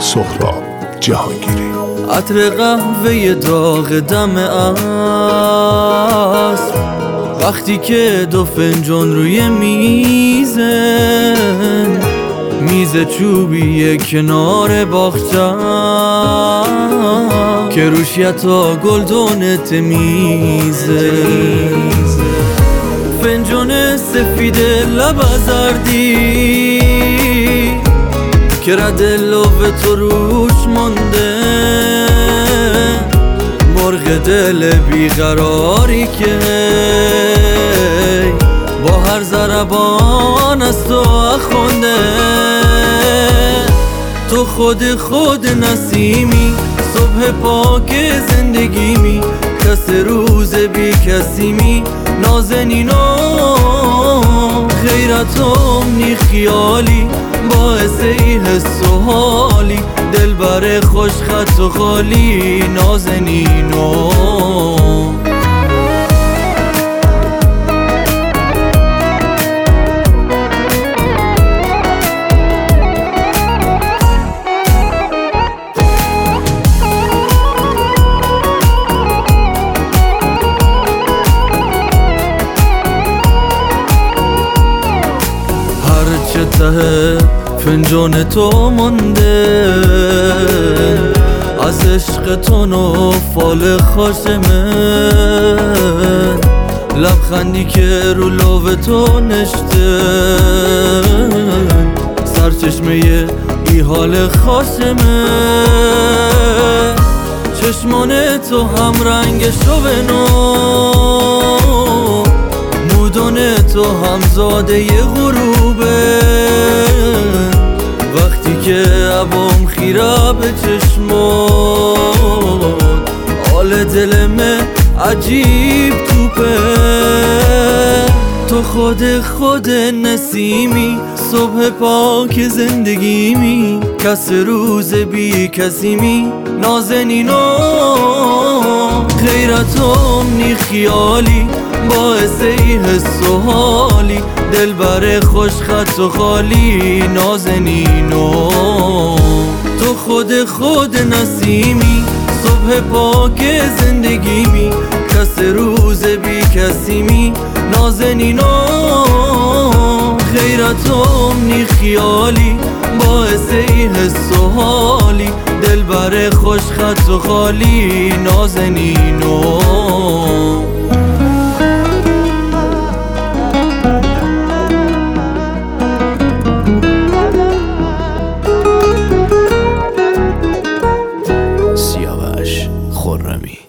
سهراب جهانگیری. عطر قهوه داغ دم عصر، وقتی که دو فنجان روی میز چوبی کنار باغچه که روش یتا گلدونت میزه، فنجان سفید لب زردی که رد لب تو روش مانده، مرغ دل بیقراری که با هر ضربان از تو خونده. تو خود نسیمی، صبح پاک زندگیمی، کس روز بی کسیمی، نازنینو غیرتم نی خیالی، باعث ای حس و حالی، دلبر خوش خط و خالی، نازنینو. هرچه ته فنجان تو مانده، از عشق تو و فال خوش من، لبخندی که رو لب تو نشته، سرچشمه ای حال خوش من، چشمان تو هم رنگ شوونو، مودون تو هم زاده ی غروبه، وقتی که عبام خیره به چشمات، حال دلمه عجیب توپه. تو خود نسیمی، صبح پاک زندگیمی، کس روز بی کسیمی، نازنینو غیرتم نی خیالی، باعث ای حس و حالی، دلبر خوش خط و خالی، نازنینو. تو خود نسیمی، صبح پاک زندگیمی، کس روز بی کسیمی، نازنینو غیرتم نی خیالی، باعث ای حس و حالی، دلبر خوش خط و خالی، نازنینو. سیاوش خرمی.